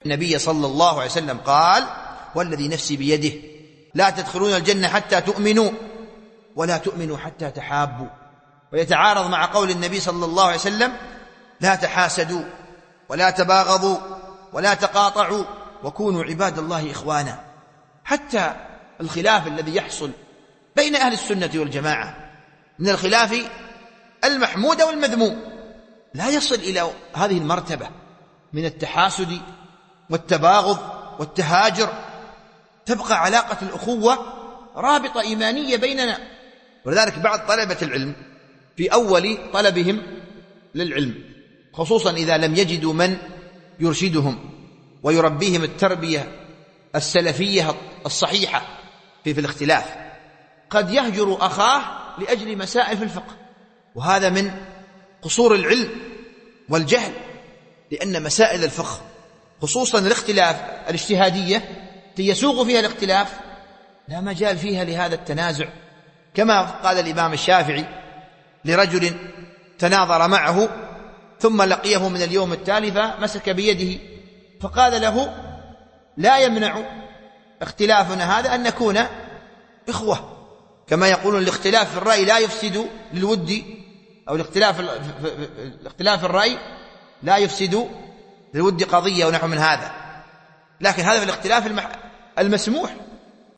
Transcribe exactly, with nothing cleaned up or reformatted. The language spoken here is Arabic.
النبي صلى الله عليه وسلم قال: والذي نفسي بيده لا تدخلون الجنة حتى تؤمنوا ولا تؤمنوا حتى تحابوا. ويتعارض مع قول النبي صلى الله عليه وسلم: لا تحاسدوا ولا تباغضوا ولا تقاطعوا وكونوا عباد الله إخوانا. حتى الخلاف الذي يحصل بين أهل السنة والجماعة من الخلاف المحمود والمذموم لا يصل إلى هذه المرتبة من التحاسد والتباغض والتهاجر. تبقى علاقة الأخوة رابطة إيمانية بيننا. ولذلك بعض طلبة العلم في أول طلبهم للعلم، خصوصا إذا لم يجدوا من يرشدهم ويربيهم التربية السلفية الصحيحة في, في الاختلاف، قد يهجر أخاه لأجل مسائل في الفقه، وهذا من قصور العلم والجهل، لأن مسائل الفقه خصوصا الاختلاف الاجتهادية يسوغ فيها الاختلاف، لا مجال فيها لهذا التنازع. كما قال الإمام الشافعي لرجل تناظر معه ثم لقيه من اليوم التالي فمسك بيده فقال له: لا يمنع اختلافنا هذا أن نكون إخوة. كما يقولون الاختلاف في الرأي لا يفسد للود، أو الاختلاف الاختلاف في الرأي لا يفسد للود قضية ونحو من هذا، لكن هذا في الاختلاف المسموح.